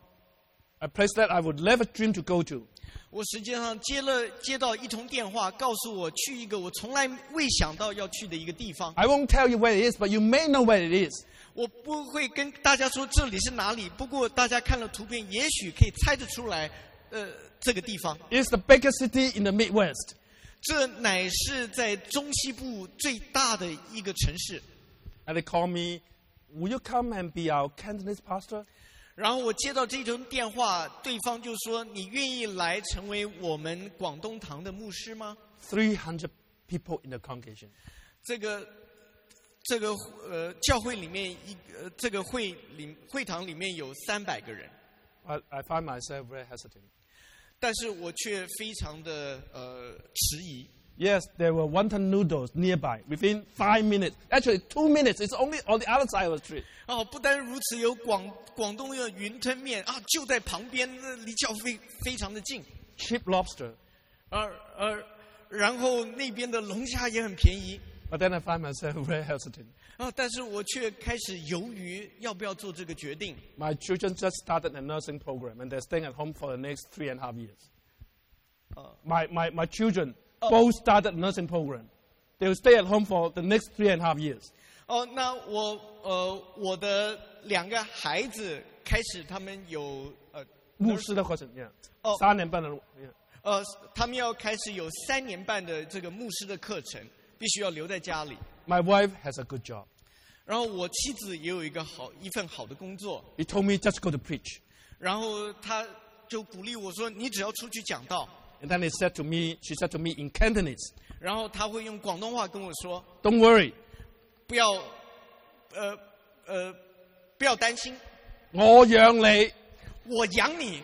a place that I would never dream to go to. 我实际上接了接到一通电话，告诉我去一个我从来未想到要去的一个地方。 I won't tell you where it is, but you may know where it is. 我不会跟大家说这里是哪里，不过大家看了图片，也许可以猜得出来，呃，这个地方。 It's the biggest city in the Midwest. 这乃是在中西部最大的一个城市。 And they called me, will you come and be our Cantonese pastor? 然后我接到这通电话，对方就说：“你愿意来成为我们广东堂的牧师吗 three hundred people in the congregation.？” 这个这个呃教会里面一呃这个会里会堂里面有三百个人， I, I find myself very hesitant. 但是我却非常的呃迟疑。 Yes, there were wonton noodles nearby. Within five minutes, actually two minutes, it's only on the other side of the street. 哦，不单如此，有广广东的云吞面啊，就在旁边，那离教会非常的近。 Cheap lobster. 而而然后那边的龙虾也很便宜。 But then I find myself very hesitant. 啊，但是我却开始犹豫要不要做这个决定。 My children just started a nursing program, and they're staying at home for the next three and a half years. My, my, my children both started a nursing program. They will stay at home for the next three and a half years. 哦，那我呃我的两个孩子开始他们有呃牧师的课程 yeah. 哦三年半的 yeah. 呃他们要开始有三年半的这个牧师的课程，必须要留在家里。 My wife has a good job. 然后我妻子也有一个好一份好的工作， He told me just go to preach. 然后他就鼓励我说：“你只要出去讲道。” And then he said to me, she said to me in Cantonese, 然后他会用广东话跟我说 don't worry, 不要，呃呃，不要担心， 我養你。 我养你。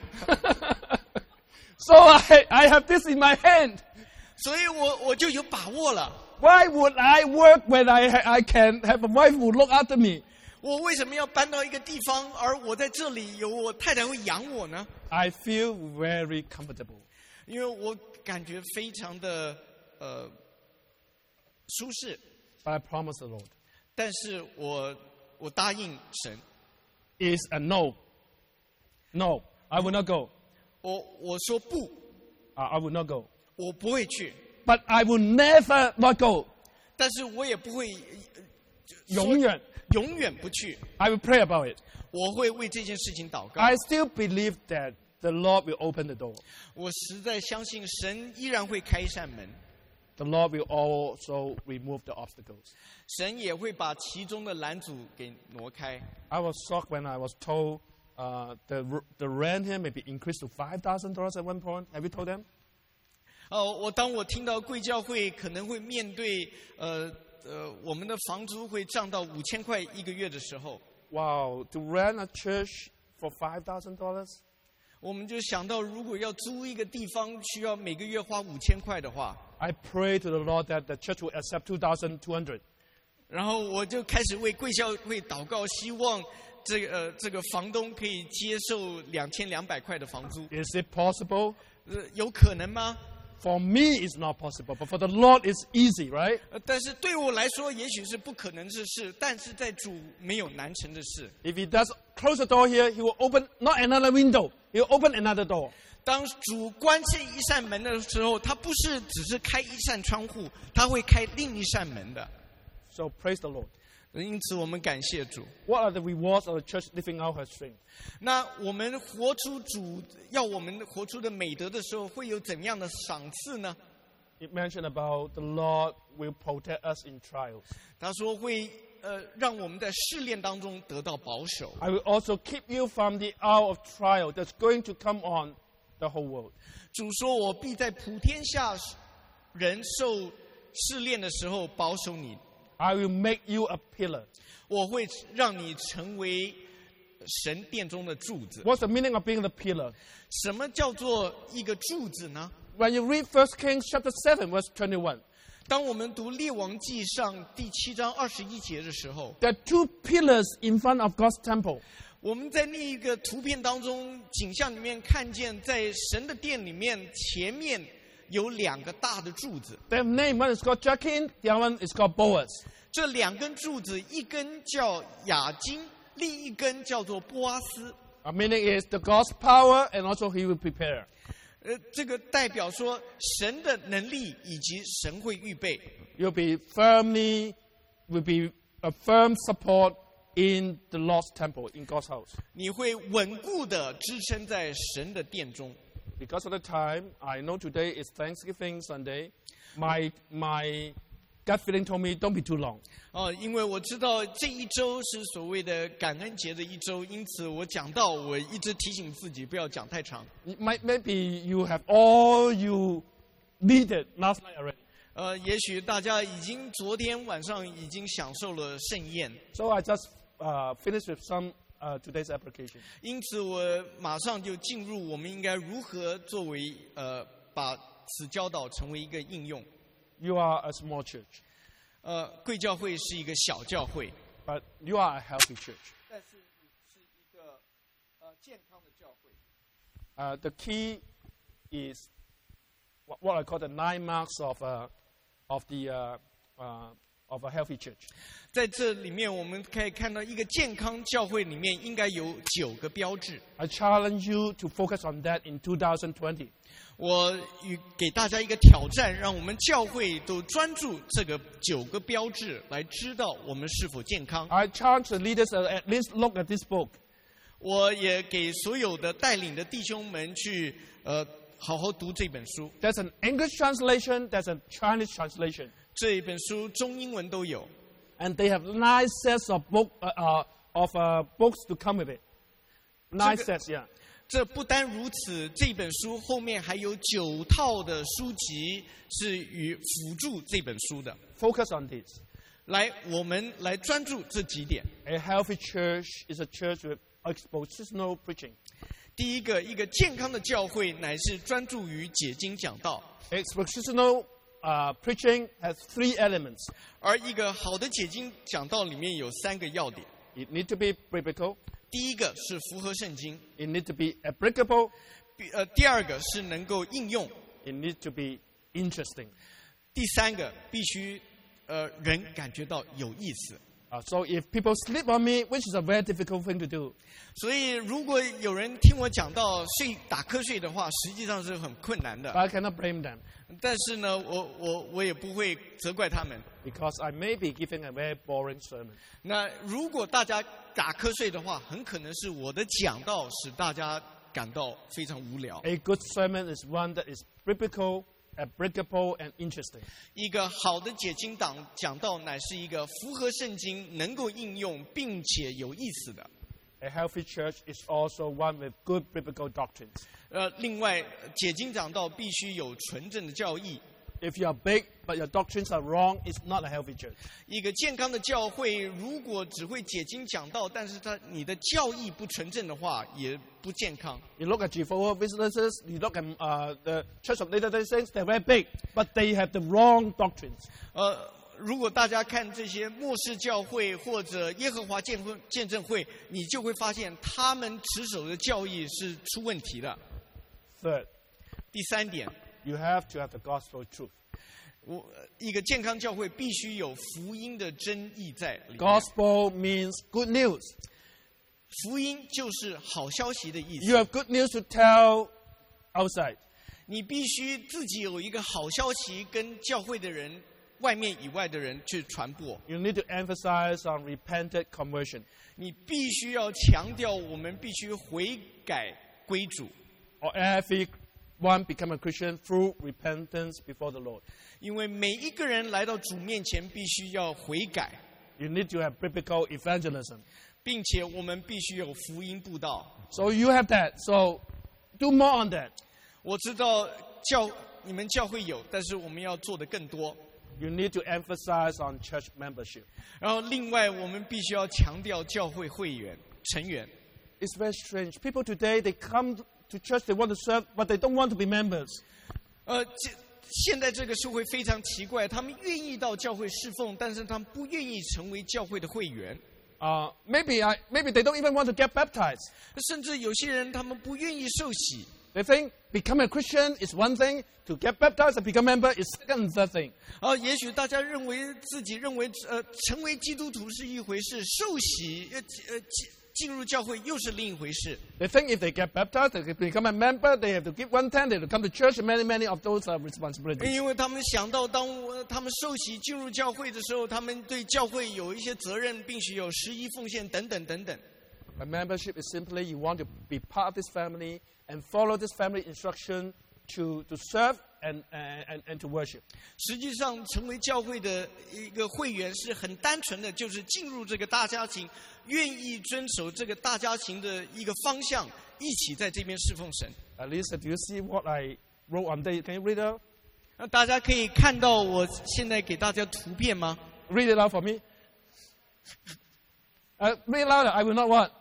So I, I have this in my hand. 所以我我就有把握了。 Why would I work when I, I can have a wife who look after me? 我为什么要搬到一个地方，而我在这里有我太太会养我呢？ I feel very comfortable. 因为我感觉非常的呃舒适， But I promise the Lord, 但是我我答应神， is a no. No, I will not go. 我我说不， Uh, I will not go. 我不会去， But I will never not go. 但是我也不会呃永远永远不去。 I will pray about it. 我会为这件事情祷告。 I still believe that the Lord will open the door. 我实在相信神依然会开一扇门， The Lord will also remove the obstacles. 神也会把其中的拦阻给挪开。 I was shocked when I was told uh, the, the rent here may be increased to five thousand dollars at one point. Have you told them? 哦，我当我听到贵教会可能会面对呃呃我们的房租会涨到五千块一个月的时候， Wow, to rent a church for five thousand dollars? 我们就想到，如果要租一个地方，需要每个月花五千块的话， I pray to the Lord that the church will accept two thousand two hundred. 然后我就开始为贵教会祷告，希望这个呃这个房东可以接受两千两百块的房租。 Is it possible? 呃，有可能吗？ For me, it's not possible, but for the Lord, it's easy, right? 呃，但是对我来说，也许是不可能之事，但是在主没有难成的事。 If he does close the door here, he will open not another window, he will open another door. 当主关这一扇门的时候，他不是只是开一扇窗户，他会开另一扇门的。 So praise the Lord. 因此，我们感谢主。 What are the rewards of the church living out her strength? 那我们活出主要我们活出的美德的时候，会有怎样的赏赐呢？ It mentioned about the Lord will protect us in trials. 他说会呃让我们在试炼当中得到保守。 I will also keep you from the hour of trial that's going to come on the whole world. 主说：“我必在普天下人受试炼的时候保守你， I will make you a pillar. 我会让你成为神殿中的柱子。” What's the meaning of being the pillar? 什么叫做一个柱子呢？ When you read First Kings chapter seven, verse twenty-one, 当我们读列王记上第七章二十一节的时候， there are two pillars in front of God's temple. 我们在那一个图片当中景象里面看见，在神的殿里面前面有两个大的柱子。 They have name. One is called Jachin, the other one is called Boaz. 这两根柱子，一根叫雅金，另一根叫做波阿斯。 Our meaning is the God's power and also He will prepare. 呃，这个代表说神的能力以及神会预备。 You'll be firmly, will be a firm support in the Lord's temple, in God's house. 你会稳固的支撑在神的殿中。 Because of the time, I know today is Thanksgiving Sunday. My my gut feeling told me don't be too long. 哦，因为我知道这一周是所谓的感恩节的一周，因此我讲到，我一直提醒自己不要讲太长。 Might, maybe you have all you needed last night already. 呃，也许大家已经昨天晚上已经享受了盛宴， So I just uh, finished with some uh, today's application. 因此我马上就进入我们应该如何作为呃把此教导成为一个应用。 You are a small church, 呃，贵教会是一个小教会， but you are a healthy church. 但是是一个呃健康的教会。 Uh, the key is what, what I call the nine marks of uh, of the uh, uh, of a healthy church. 在这里面，我们可以看到一个健康教会里面应该有九个标志。 I challenge you to focus on that in two thousand twenty. 我与给大家一个挑战，让我们教会都专注这个九个标志，来知道我们是否健康。 I challenge the leaders to at least look at this book. 我也给所有的带领的弟兄们去呃好好读这本书。 There's an English translation, there's a Chinese translation, 这一本书中英文都有， and they have nine sets of book uh, uh, of uh, books to come with it. Nine So the- sets, yeah. 这不单如此，这本书后面还有九套的书籍是与辅助这本书的。 Focus on this. 来，我们来专注这几点。 A healthy church is a church with expositional preaching. 第一个，一个健康的教会乃是专注于解经讲道， Expositional uh, preaching has three elements. 而一个好的解经讲道里面有三个要点。 It needs to be biblical. 第一个是符合圣经， It needs to be applicable. 第呃，第二个是能够应用， It needs to be interesting. 第三个必须呃人感觉到有意思。 Uh, so if people sleep on me, which is a very difficult thing to do, 所以，如果有人听我讲到睡打瞌睡的话，实际上是很困难的 but。I cannot blame them 但是呢，我我我也不会责怪他们。 because I may be giving a very boring sermon. 那如果大家打瞌睡的话，很可能是我的讲道使大家感到非常无聊。 A good sermon is one that is biblical, applicable, and interesting. 一个好的解经党讲道乃是一个符合圣经、能够应用并且有意思的。 A healthy church is also one with good biblical doctrines. 呃，另外，解经讲道必须有纯正的教义。 If you are big but your doctrines are wrong, it's not a healthy church. 一个健康的教会，如果只会解经讲道，但是他你的教义不纯正的话，也不健康。 You look at Jehovah's Witnesses, you look at uh, the Church of Latter-day Saints, they're very big, but they have the wrong doctrines. 呃，如果大家看这些末世教会或者耶和华见会见证会，你就会发现他们持守的教义是出问题的。 Third, 第三点， you have to have the gospel truth. 我一个健康教会必须有福音的真意在里面。 Gospel means good news. 福音就是好消息的意 You 思。 have good news to tell outside. 你必须自己有一个好消息跟教会的人、外面以外的人去传播。 You need to emphasize on repentant conversion. 你必须要强调，我们必须悔改归主。 Or everyone become a Christian through repentance before the Lord. 因为每一个人来到主面前，必须要悔改， You need to have biblical evangelism. 并且我们必须有福音布道。 So you have that. So do more on that. 我知道教你们教会有，但是我们要做的更多。 You need to emphasize on church membership. 然后另外，我们必须要强调教会会员成员。 It's very strange. People today, they come to church, they want to serve, but they don't want to be members. 呃，这现在这个社会非常奇怪，他们愿意到教会侍奉，但是他们不愿意成为教会的会员。 Uh, maybe, I, maybe they don't even want to get baptized. 甚至有些人他们不愿意受洗。 They think become a Christian is one thing, to get baptized and become a member is second and third thing. 啊，也许大家认为自己认为呃，成为基督徒是一回事，受洗呃呃进进入教会又是另一回事。 They think if they get baptized, they become a member, they have to give one tenth, they have to come to church, and many, many of those are responsibilities. 因为他们想到当我他们受洗进入教会的时候，他们对教会有一些责任，并且有十一奉献等等等等。 But membership is simply you want to be part of this family and follow this family instruction to, to serve and, and, and to worship. 实际上，成为教会的一个会员是很单纯的，就是进入这个大家庭，愿意遵守这个大家庭的一个方向，一起在这边侍奉神。 At least, do you see what I wrote on there? Can you read it out? 那大家可以看到我现在给大家图片吗？ Read it out for me. Uh, read it louder. I will not what?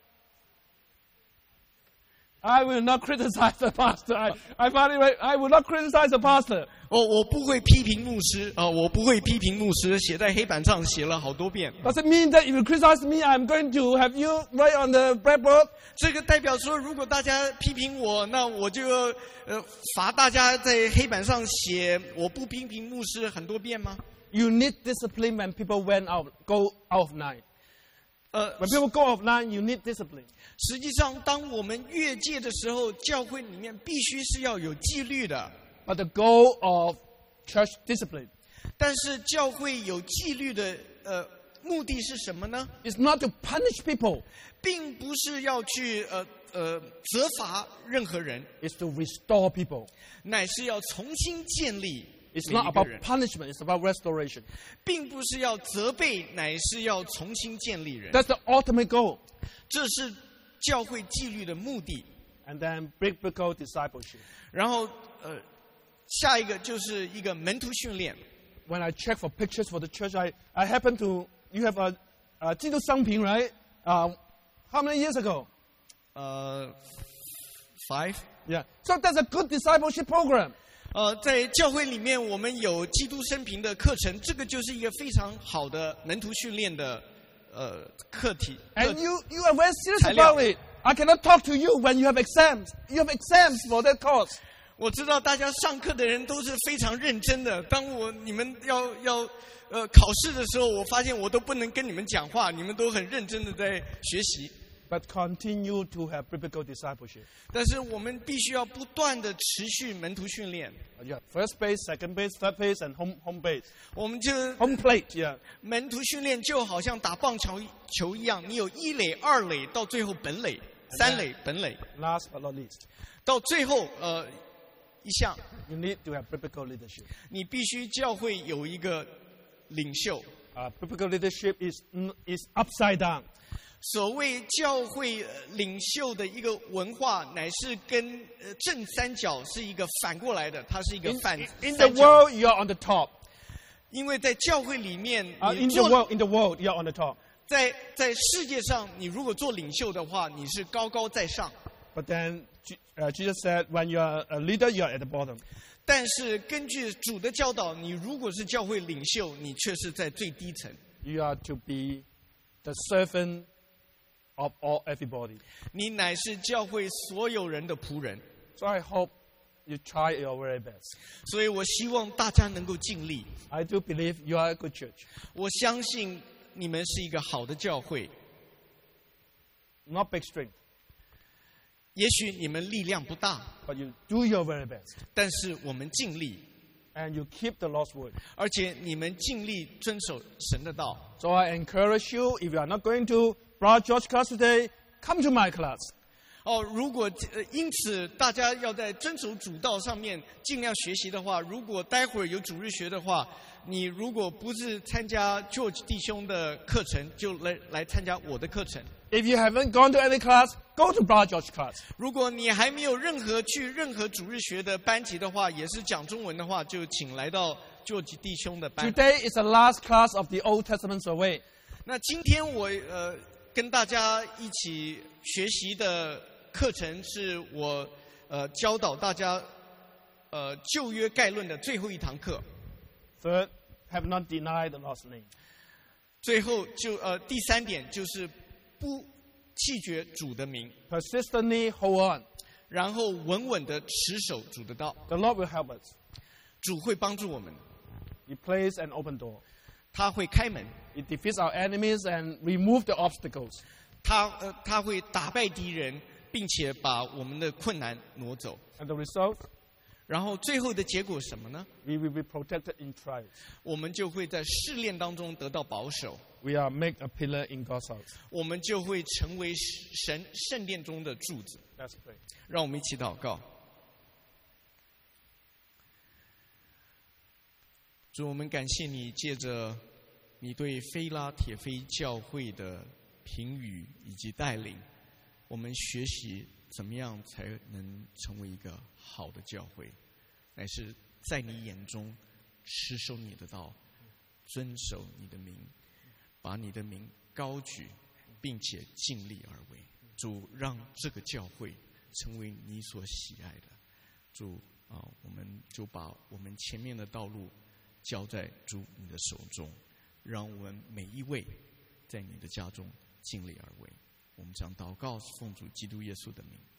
I will not criticize the pastor. I, I, find it right. I will not criticize the pastor. 哦，我不会批评牧师啊、哦，我不会批评牧师，写在黑板上写了好多遍。 Does it mean that if you criticize me, I'm going to have you write on the blackboard? 这个代表说，如果大家批评我，那我就要呃罚大家在黑板上写我不批评牧师很多遍吗？ You need discipline when people went out, go out of line. 呃， When people go off line, you need discipline. 实际上，当我们越界的时候，教会里面必须是要有纪律的。 But the goal of church discipline 但是教会有纪律的呃目的是什么呢？ is not to punish people, 并不是要去呃呃责罚任何人， it's to restore people. 乃是要重新建立 It's 每 not 一个 about 人， punishment, it's about restoration. 并不是要责备，乃是要重新建立人。 That's the ultimate goal. 这是教会纪律的目的。 And then biblical discipleship. 然后呃，下一个就是一个门徒训练。 When I check for pictures for the church, I, I happen to, you have a, a 基督生平, right? Uh, how many years ago? 呃 ，five。 Yeah. So that's a good discipleship program. 呃，在教会里面，我们有基督生平的课程，这个就是一个非常好的门徒训练的呃课题。 And you, you are very serious 材料。 about it. I cannot talk to you when you have exams. You have exams for that course. 我知道大家上课的人都是非常认真的。当我你们要要呃考试的时候，我发现我都不能跟你们讲话，你们都很认真的在学习。 But continue to have biblical discipleship. 但是我们必须要不断的持续门徒训练。 You have first base, second base, third base, and home, home base. 我们就 Home plate, yeah. 门徒训练就好像打棒球球一样，你有一垒、二垒，到最后本垒、三垒、本垒， Last but not least, 到最后呃一项， you need to have biblical leadership. 你必须教会有一个领袖。 Uh, biblical leadership is, is upside down. 所谓教会领袖的一个文化，乃是跟呃正三角是一个反过来的，它是一个 In, 反 in the 三角。 world, you are on the top. 因为在教会里面， Uh, 你 in the 做 world, in the world, you are on the top. 在在世界上，你如果做领袖的话，你是高高在上。 But then uh, Jesus said, when you are a leader, you are at the bottom. 但是根据主的教导，你如果是教会领袖，你却是在最低层。 You are to be the servant of all everybody. 你乃是教会所有人的仆人。 So I hope you try your very best. 所以我希望大家能够尽力。 I do believe you are a good church. 我相信你们是一个好的教会。 Not big strength, 也许你们力量不大， but you do your very best. 但是我们尽力， And you keep the Lord's word. 而且你们尽力遵守神的道。 So I encourage you, if you are not going to Brother George class today, come to my class. 哦，如果呃因此大家要在遵守主道上面尽量学习的话，如果待会儿有主日学的话，你如果不是参加 George 弟兄的课程，就来来参加我的课程。 If you haven't gone to any class, go to Brother George class. 如果你还没有任何去任何主日学的班级的话，也是讲中文的话，就请来到 George 弟兄的班。 Today is the last class of the Old Testament survey. 那今天我呃跟大家一起学习的课程是我呃教导大家呃旧约概论的最后一堂课。 Third, have not denied the Lord's name. 最后就呃第三点就是不弃绝主的名， Persistently hold on. 然后稳稳的持守主的道。 The Lord will help us. 主会帮助我们， He plays an open door. 他会开门， He defeats our enemies and remove the obstacles. 他呃他会打败敌人，并且把我们的困难挪走。 And the result, 然后最后的结果是什么呢？ we will be protected in trials. 我们就会在试炼当中得到保守， We are made a pillar in God's house. 我们就会成为神圣殿中的柱子。 Let's pray. 让我们一起祷告。主，我们感谢你，借着你对菲拉铁菲教会的评语以及带领，我们学习怎么样才能成为一个好的教会，乃是在你眼中持守你的道，遵守你的名，把你的名高举，并且尽力而为。主，让这个教会成为你所喜爱的。主啊，我们就把我们前面的道路交在主你的手中，让我们每一位在你的家中尽力而为。我们将祷告，奉主基督耶稣的名。